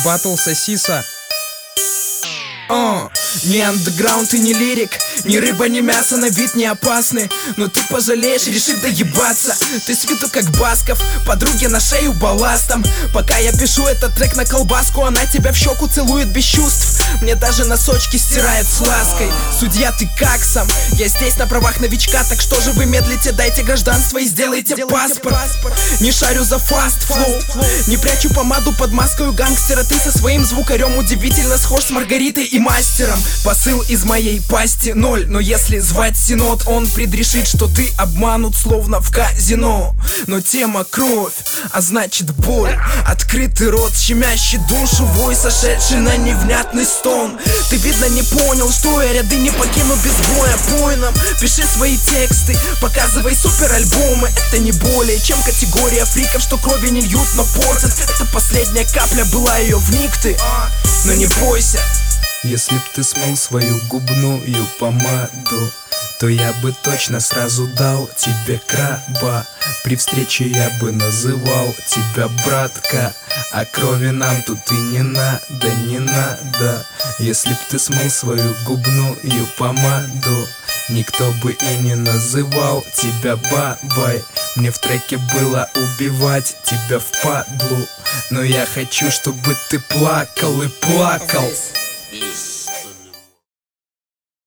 Батл Сосиса. Не андеграунд и не лирик, ни рыба, ни мясо на вид не опасны. Но ты пожалеешь, решив доебаться. Ты с виду как Басков, подруге на шею балластом. Пока я пишу этот трек на колбаску, она тебя в щеку целует без чувств. Мне даже носочки стирает с лаской. Судья, ты как сам? Я здесь на правах новичка, так что же вы медлите? Дайте гражданство и сделайте паспорт. Не шарю за фаст флоу, не прячу помаду под маской гангстера. Ты со своим звукарем удивительно схож с Маргаритой и мастером. Посыл из моей пасти ноль, но если звать Синод, он предрешит, что ты обманут, словно в казино. Но тема кровь, а значит боль. Открытый рот, щемящий душу, вой, сошедший на невнятный стон. Ты, видно, не понял, что я ряды не покину без боя. Пой нам, пиши свои тексты, показывай суперальбомы. Это не более чем категория фриков, что крови не льют, но портят. Это последняя капля была, ее вник ты, но не бойся. Если б ты смыл свою губную помаду, то я бы точно сразу дал тебе краба. При встрече я бы называл тебя братка, а крови нам тут и не надо, не надо. Если б ты смыл свою губную помаду, никто бы и не называл тебя бабой. Мне в треке было убивать тебя впадлу, но я хочу, чтобы ты плакал и плакал. Peace.